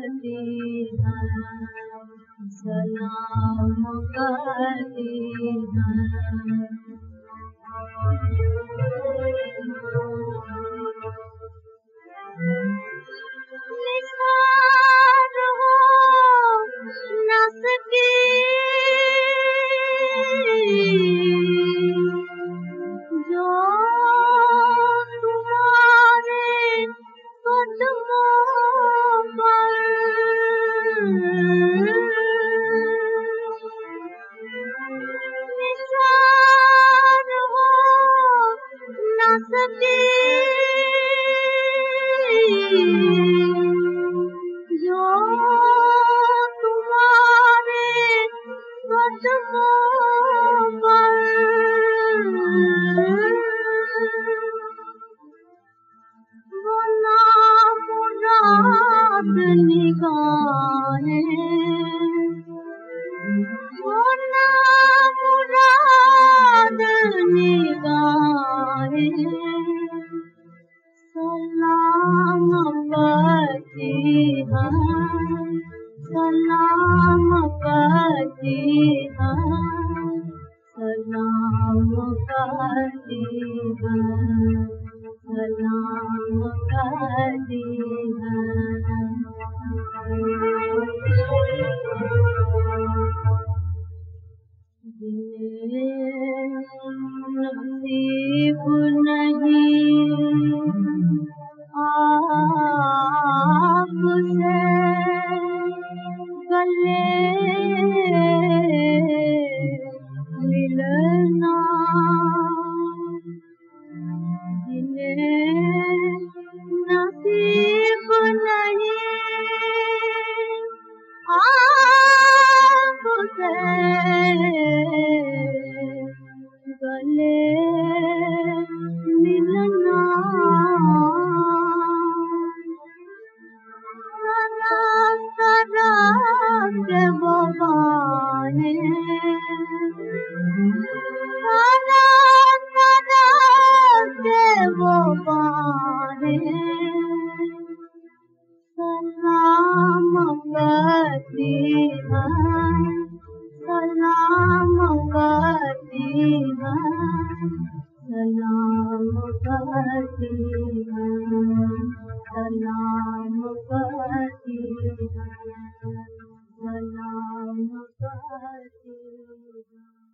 करती है, सलाम करती है। निसार हो नस्की जो तुम्हारे कदमों पर निसार हो नस्की जो तुम्हारे कदमों पर वो नामुराद निगाहें, वो नामुराद निगाहें सलाम करती है, सलाम करती है, सलाम करती है, सलाम करती है। जिन्हें नसीब नहीं आपसे गले मिलना, जिन्हें नसीब नहीं आपसे गले मिलना, तरह के वो बाहें, तरह के वो बाहें सलाम करती है, सलाम करती है, सलाम करती है, सलाम करती है, सलाम करती है।